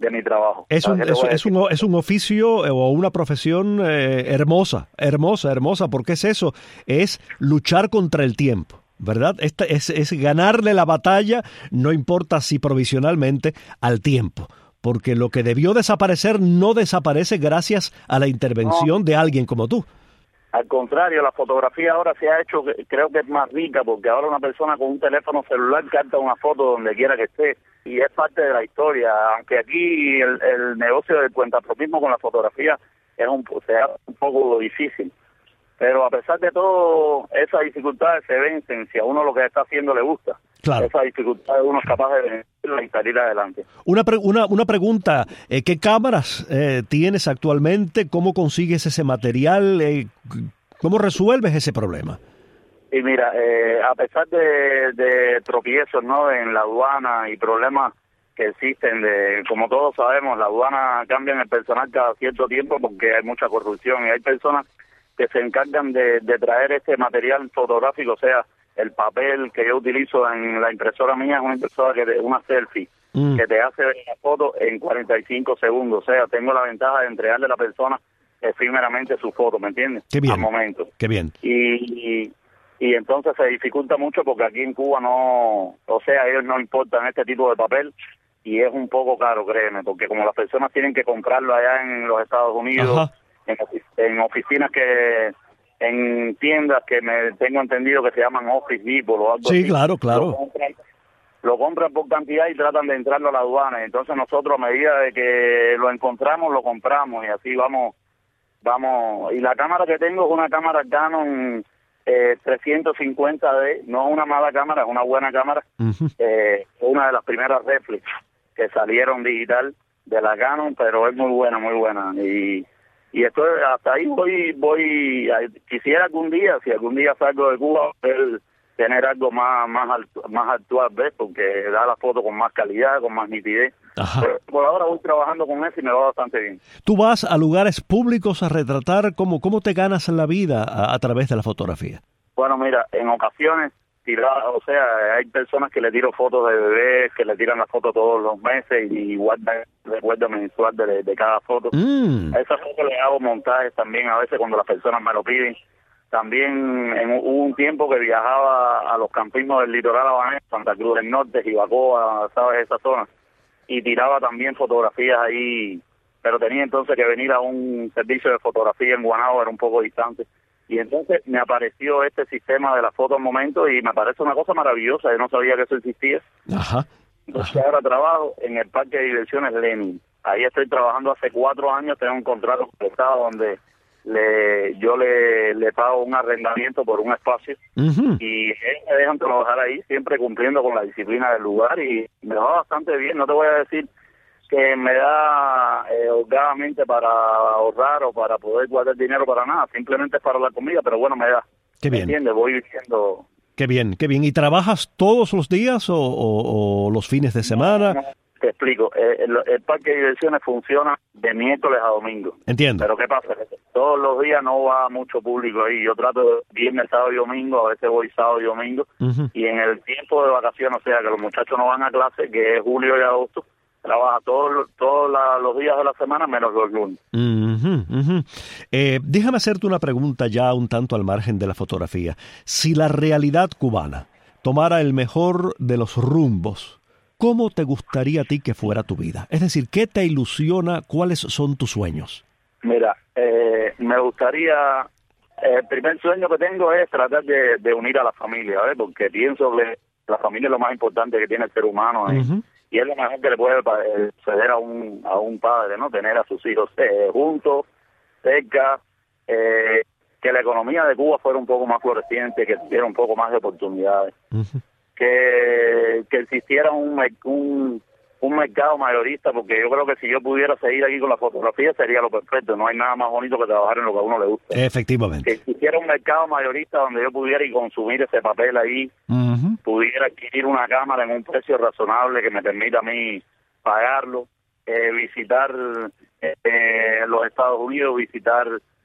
de mi trabajo. Es un, es, es, un, es un oficio o una profesión eh, hermosa, hermosa, hermosa, porque es eso, es luchar contra el tiempo, ¿verdad? Esta es, es ganarle la batalla, no importa si provisionalmente, al tiempo, porque lo que debió desaparecer no desaparece gracias a la intervención no. de alguien como tú. Al contrario, la fotografía ahora se ha hecho, creo que es más rica, porque ahora una persona con un teléfono celular capta una foto donde quiera que esté, y es parte de la historia, aunque aquí el, el negocio del cuentapropismo con la fotografía es un, se hace un poco difícil, pero a pesar de todo, esas dificultades se vencen si a uno lo que está haciendo le gusta. Claro. Esas dificultades uno es capaz de vencerlas y salir adelante. Una, pre una, una pregunta, eh, ¿qué cámaras eh, tienes actualmente? ¿Cómo consigues ese material? Eh, ¿Cómo resuelves ese problema? Y mira, eh, a pesar de, de tropiezos, ¿no?, en la aduana y problemas que existen, de como todos sabemos, la aduana cambia el personal cada cierto tiempo porque hay mucha corrupción y hay personas que se encargan de, de traer este material fotográfico, o sea, el papel que yo utilizo en la impresora mía es una impresora que te, una selfie, mm. que te hace la foto en cuarenta y cinco segundos, o sea, tengo la ventaja de entregarle a la persona efímeramente su foto, ¿me entiendes? Qué bien. Al momento. Qué bien. Y, y, y entonces se dificulta mucho porque aquí en Cuba no, o sea, ellos no importan este tipo de papel y es un poco caro, créeme, porque como las personas tienen que comprarlo allá en los Estados Unidos, en, en oficinas que... en tiendas que me tengo entendido que se llaman Office Depot o algo sí, así. Sí, claro, claro. Lo compran, lo compran por cantidad y tratan de entrarlo a la aduana. Entonces nosotros, a medida de que lo encontramos, lo compramos y así vamos, vamos. Y la cámara que tengo es una cámara Canon eh, trescientos cincuenta D, no es una mala cámara, es una buena cámara. Uh-huh. eh, una de las primeras reflex que salieron digital de la Canon, pero es muy buena, muy buena. Y Y esto hasta ahí voy, voy, quisiera algún día, si algún día salgo de Cuba, poder tener algo más más, altu más actual, ¿ves? Porque da la foto con más calidad, con más nitidez. Pero por ahora voy trabajando con eso y me va bastante bien. ¿Tú vas a lugares públicos a retratar? ¿Cómo, cómo te ganas la vida a, a través de la fotografía? Bueno, mira, en ocasiones, tirar, o sea, hay personas que le tiro fotos de bebés, que le tiran la foto todos los meses y guardan el recuerdo mensual de, de cada foto. Mm. A esas fotos le hago montajes también a veces cuando las personas me lo piden. También en, hubo un tiempo que viajaba a los campismos del litoral habanero, Santa Cruz del Norte, Jibacoa, ¿sabes? Esa zona. Y tiraba también fotografías ahí, pero tenía entonces que venir a un servicio de fotografía en Guanabo, era un poco distante. Y entonces me apareció este sistema de la foto al momento y me parece una cosa maravillosa. Yo no sabía que eso existía. Ajá. Entonces Ajá. ahora trabajo en el Parque de Diversiones Lenin. Ahí estoy trabajando hace cuatro años. Tengo un contrato con el Estado donde le, yo le, le pago un arrendamiento por un espacio. Uh-huh. Y ellos me dejan trabajar ahí, siempre cumpliendo con la disciplina del lugar. Y me va bastante bien. No te voy a decir que me da eh, holgadamente para ahorrar o para poder guardar dinero para nada, simplemente es para la comida, pero bueno, me da. Qué bien. ¿Me entiendes? Voy diciendo... Qué bien, qué bien. ¿Y trabajas todos los días o, o, o los fines de semana? No, no, te explico. Eh, el, el parque de diversiones funciona de miércoles a domingo. Entiendo. Pero ¿qué pasa? Todos los días no va mucho público ahí. Yo trato de viernes, sábado y domingo, a veces voy sábado y domingo. Uh-huh. Y en el tiempo de vacaciones, o sea, que los muchachos no van a clase, que es julio y agosto, trabaja todos todos la, los días de la semana menos los lunes. Uh-huh, uh-huh. Eh, déjame hacerte una pregunta ya un tanto al margen de la fotografía. Si la realidad cubana tomara el mejor de los rumbos, ¿cómo te gustaría a ti que fuera tu vida? Es decir, ¿qué te ilusiona? ¿Cuáles son tus sueños? Mira, eh, me gustaría... El primer sueño que tengo es tratar de, de unir a la familia, ¿ves? Porque pienso que la familia es lo más importante que tiene el ser humano, ¿eh? Uh-huh. Y es lo mejor que le puede suceder a un a un padre, ¿no? Tener a sus hijos eh, juntos, cerca, eh, que la economía de Cuba fuera un poco más floreciente, que tuviera un poco más de oportunidades, uh-huh. que, que existiera un, un un mercado mayorista, porque yo creo que si yo pudiera seguir aquí con la fotografía sería lo perfecto. No hay nada más bonito que trabajar en lo que a uno le gusta. Efectivamente. Que existiera un mercado mayorista donde yo pudiera y consumir ese papel ahí, uh-huh. pudiera adquirir una cámara en un precio razonable que me permita a mí pagarlo, eh, visitar eh, los Estados Unidos, visitar,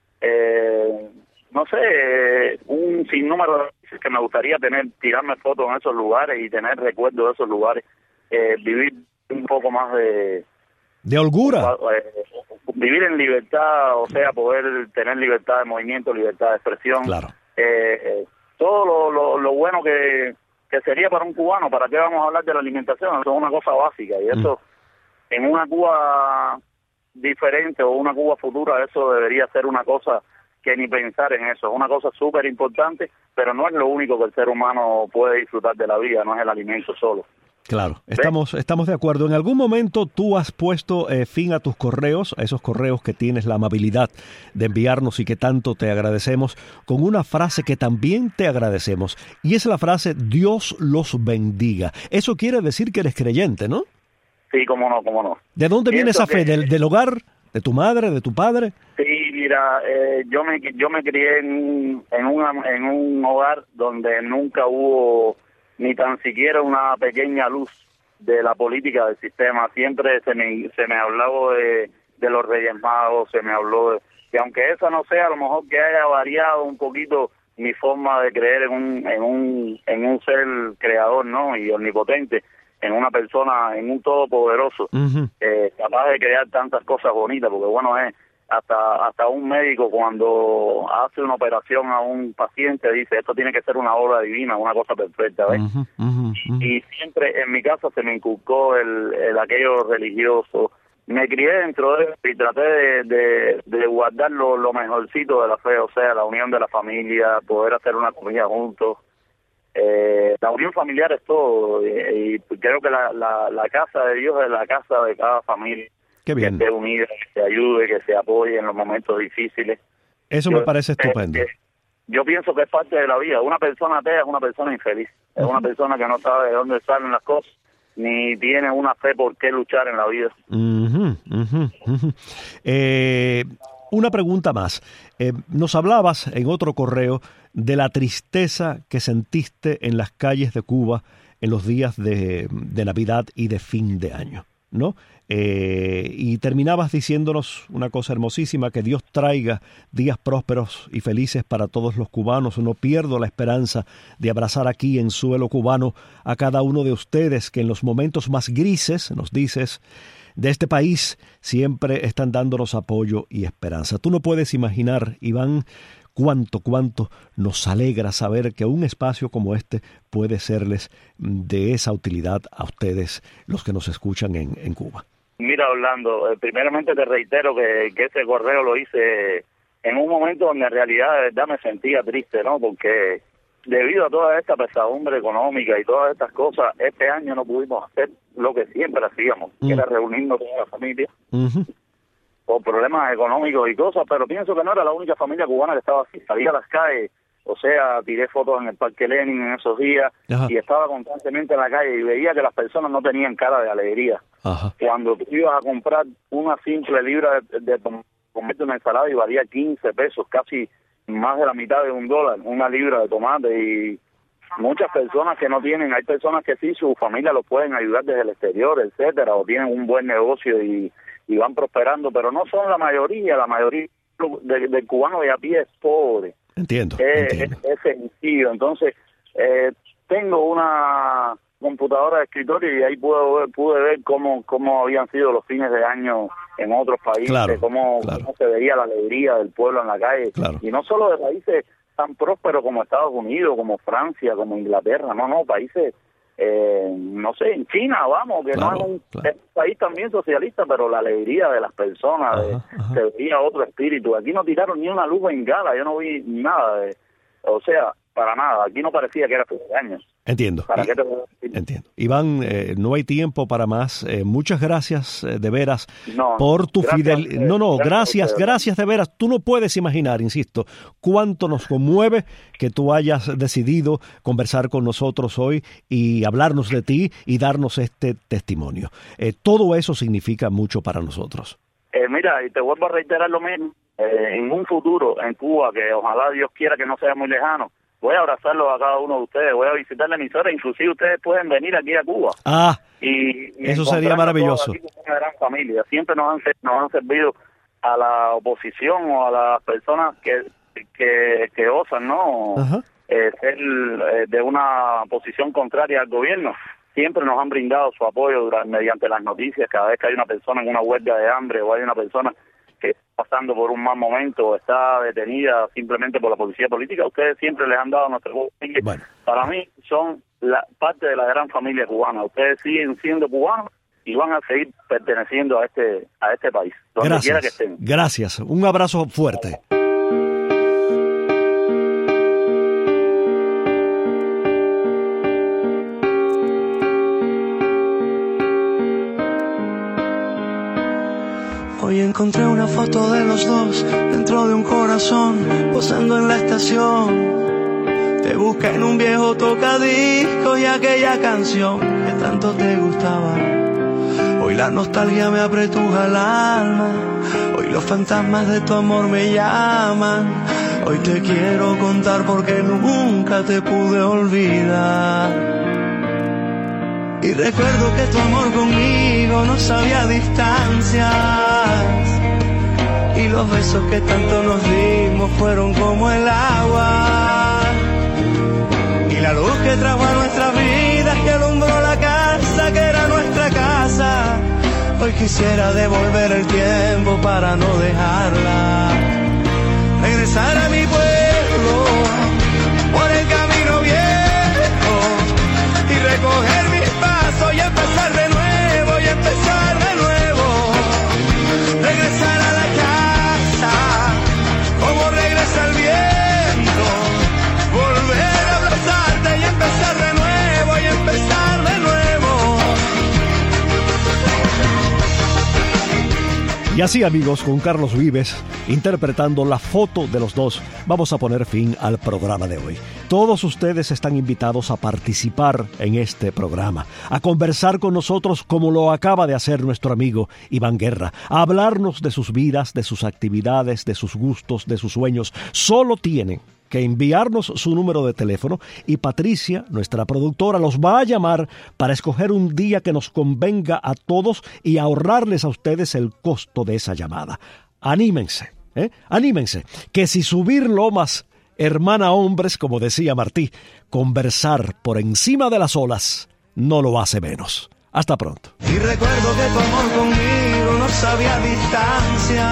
eh, no sé, un sinnúmero de veces que me gustaría tener, tirarme fotos en esos lugares y tener recuerdos de esos lugares, eh, vivir un poco más de De holgura. Eh, vivir en libertad, o sea, poder tener libertad de movimiento, libertad de expresión. Claro. Eh, eh, todo lo, lo, lo bueno que, que sería para un cubano. ¿Para qué vamos a hablar de la alimentación? Eso es una cosa básica. Y eso, mm. en una Cuba diferente o una Cuba futura, eso debería ser una cosa que ni pensar en eso. Es una cosa súper importante, pero no es lo único que el ser humano puede disfrutar de la vida, no es el alimento solo. Claro, estamos, estamos de acuerdo. ¿En algún momento tú has puesto eh, fin a tus correos, a esos correos que tienes la amabilidad de enviarnos y que tanto te agradecemos, con una frase que también te agradecemos? Y es la frase, Dios los bendiga. Eso quiere decir que eres creyente, ¿no? Sí, cómo no, cómo no. ¿De dónde viene esa fe? Que... ¿Del, del hogar? ¿De tu madre? ¿De tu padre? Sí, mira, eh, yo me yo me crié en, en, una, en un hogar donde nunca hubo ni tan siquiera una pequeña luz de la política del sistema. Siempre se me se me habló de, de los Reyes Magos, se me habló de que aunque esa no sea, a lo mejor que haya variado un poquito mi forma de creer en un en un en un ser creador, ¿no? Y omnipotente, en una persona, en un todopoderoso, uh-huh. eh, capaz de crear tantas cosas bonitas, porque bueno, es hasta hasta un médico cuando hace una operación a un paciente dice, esto tiene que ser una obra divina, una cosa perfecta, ¿ves? Uh-huh, uh-huh, uh-huh. Y siempre en mi casa se me inculcó el, el aquello religioso. Me crié dentro de eso y traté de, de, de guardar lo, lo mejorcito de la fe, o sea, la unión de la familia, poder hacer una comida juntos. Eh, la unión familiar es todo, y, y creo que la, la, la casa de Dios es la casa de cada familia. Qué bien. Que esté unida, que se ayude, que se apoye en los momentos difíciles. Eso yo, me parece estupendo. Eh, yo pienso que es parte de la vida. Una persona atea es una persona infeliz. Es uh-huh. una persona que no sabe de dónde salen las cosas, ni tiene una fe por qué luchar en la vida. Uh-huh, uh-huh, uh-huh. Eh, una pregunta más. Eh, nos hablabas en otro correo de la tristeza que sentiste en las calles de Cuba en los días de, de Navidad y de fin de año, ¿no? Eh, y terminabas diciéndonos una cosa hermosísima, que Dios traiga días prósperos y felices para todos los cubanos. No pierdo la esperanza de abrazar aquí en suelo cubano a cada uno de ustedes que en los momentos más grises, nos dices, de este país siempre están dándonos apoyo y esperanza. Tú no puedes imaginar, Iván, cuánto, cuánto nos alegra saber que un espacio como este puede serles de esa utilidad a ustedes, los que nos escuchan en, en Cuba. Mira, Orlando, eh, primeramente te reitero que, que ese correo lo hice en un momento donde en realidad de verdad me sentía triste, ¿no? Porque debido a toda esta pesadumbre económica y todas estas cosas, este año no pudimos hacer lo que siempre hacíamos, uh-huh. que era reunirnos toda la familia. Uh-huh. Por problemas económicos y cosas, pero pienso que no era la única familia cubana que estaba así. Salía a las calles, o sea, tiré fotos en el Parque Lenin en esos días. Ajá. Y estaba constantemente en la calle y veía que las personas no tenían cara de alegría. Ajá. Cuando tú ibas a comprar una simple libra de, de, de comerte una ensalada y valía quince pesos, casi más de la mitad de un dólar, una libra de tomate, y muchas personas que no tienen, hay personas que sí, su familia los pueden ayudar desde el exterior, etcétera, o tienen un buen negocio y y van prosperando, pero no son la mayoría, la mayoría del de cubano de a pie es pobre. Entiendo, es, entiendo. Es, es sencillo. Entonces, eh, tengo una computadora de escritorio y ahí pude ver, pude ver cómo, cómo habían sido los fines de año en otros países, claro, cómo, claro. cómo se veía la alegría del pueblo en la calle. Claro. Y no solo de países tan prósperos como Estados Unidos, como Francia, como Inglaterra, no, no, países... Eh, no sé, en China, vamos, que claro, no es un, claro. es un país también socialista, pero la alegría de las personas, ajá, de, ajá. se veía otro espíritu. Aquí no tiraron ni una luz bengala, yo no vi nada, de, o sea, para nada, aquí no parecía que era fin de año. Entiendo. ¿Para qué te voy a decir? Entiendo. Iván, eh, no hay tiempo para más. Eh, muchas gracias, eh, de veras, no, por tu fidelidad. No, no, gracias, gracias, gracias de veras. Tú no puedes imaginar, insisto, cuánto nos conmueve que tú hayas decidido conversar con nosotros hoy y hablarnos de ti y darnos este testimonio. Eh, todo eso significa mucho para nosotros. Eh, mira, y te vuelvo a reiterar lo mismo. Eh, en un futuro en Cuba, que ojalá Dios quiera que no sea muy lejano, voy a abrazarlos a cada uno de ustedes, voy a visitar la emisora, inclusive ustedes pueden venir aquí a Cuba. Ah, y, y eso sería maravilloso. Aquí como una gran familia. Siempre nos han, nos han servido a la oposición o a las personas que que, que osan, ¿no? Eh, ser eh, de una posición contraria al gobierno. siempre nos han brindado su apoyo durante, mediante las noticias. Cada vez que hay una persona en una huelga de hambre o hay una persona que está pasando por un mal momento o está detenida simplemente por la policía política, ustedes siempre les han dado nuestro apoyo. Bueno. Para mí son la parte de la gran familia cubana. Ustedes siguen siendo cubanos y van a seguir perteneciendo a este a este país, donde gracias, quiera que estén. Gracias, un abrazo fuerte. Hoy encontré una foto de los dos dentro de un corazón, posando en la estación. Te busca en un viejo tocadiscos y aquella canción que tanto te gustaba. Hoy la nostalgia me apretuja el alma, hoy los fantasmas de tu amor me llaman. Hoy te quiero contar porque nunca te pude olvidar. Y recuerdo que tu amor conmigo no sabía distancias, y los besos que tanto nos dimos fueron como el agua, y la luz que trajo a nuestras vidas, que alumbró la casa que era nuestra casa. Hoy quisiera devolver el tiempo para no dejarla, regresar a mi pueblo por el camino viejo y recoger mis pasos y empezar de nuevo, y empezar de nuevo, regresar a la casa como regresa el viento, volver a abrazarte y empezar de nuevo, y empezar de nuevo. Y así, amigos, con Carlos Vives interpretando La Foto de los Dos, vamos a poner fin al programa de hoy. Todos ustedes están invitados a participar en este programa, a conversar con nosotros como lo acaba de hacer nuestro amigo Iván Guerra, a hablarnos de sus vidas, de sus actividades, de sus gustos, de sus sueños. Solo tienen que enviarnos su número de teléfono y Patricia, nuestra productora, los va a llamar para escoger un día que nos convenga a todos y ahorrarles a ustedes el costo de esa llamada. Anímense, ¿eh? Anímense, que si subir lomas, hermana hombres, como decía Martí, conversar por encima de las olas no lo hace menos. Hasta pronto. Y recuerdo que tu amor conmigo no sabía distancia,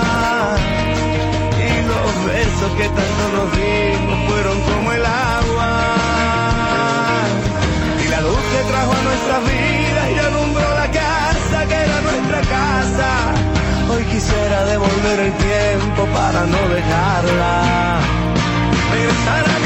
y los besos que tanto nos dimos fueron como el agua, y la luz que trajo a nuestras vidas y alumbró la casa que era nuestra casa. Hoy quisiera devolver el tiempo para no dejarla, regresar a